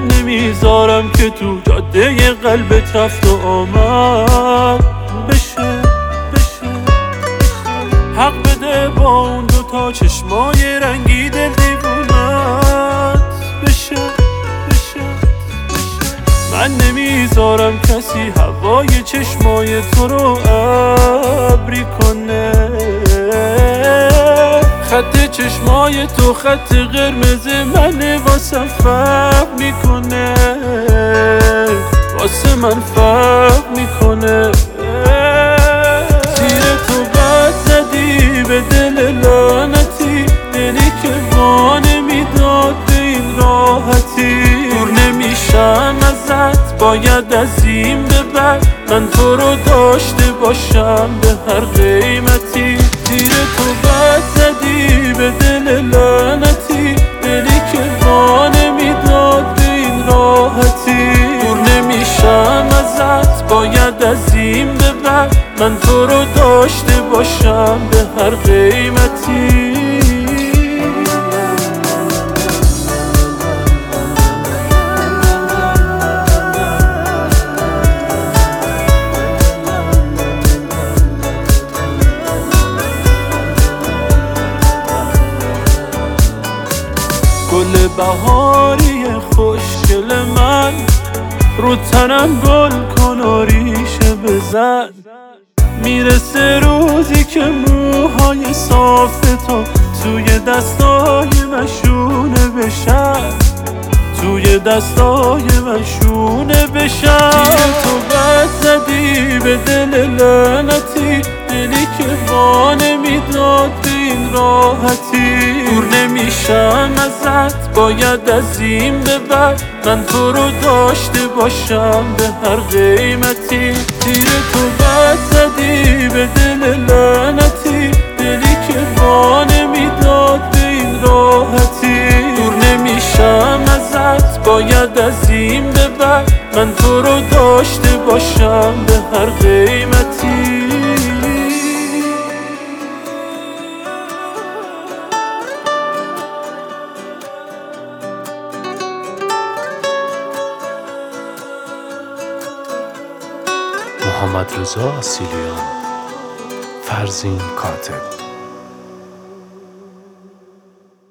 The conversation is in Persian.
من نمیذارم که تو جاده قلبت رفت و آمد بشه. حق بده با اون دوتا چشمای رنگی دل دیوونت بشه. من نمیذارم کسی هوای چشمای تو رو ابری کنه. خط چشمای تو خط قرمز من واسه فرق میکنه، واسه من فرق میکنه. تیر تو بد زدی به دل لعنتی، دلی که ما نمیداد به این راحتی. دور نمیشم ازت، باید از این به بعد من تو رو داشته باشم به هر قیمتی. تیر تو بد زدی به دل لعنتی، دلی که ما نمیداد به این راحتی. دور نمیشم ازت، باید از این به بعد من تو رو داشته باشم به هر قیمتی. گل بهاری خوشگل من، رو تنم گل کن و ریشه بزن. میرسه روزی که موهای صاف تو توی دستای من شونه بشن، توی دستای من شونه بشن. تیر تو بد زدی به دل لعنتی، دلی که با نمیداد به این راحتی. دور نمیشم ازت، باید از این به بعد من تو رو داشته باشم به هر قیمتی. تیر تو بد زدی به دل لعنتی، دلی که با نمیداد به این راحتی. دور نمیشم ازت، باید از این به بعد من تو رو داشته باشم به هر قیمتی. محمدرضا اصیلیان، فرزین کاتب.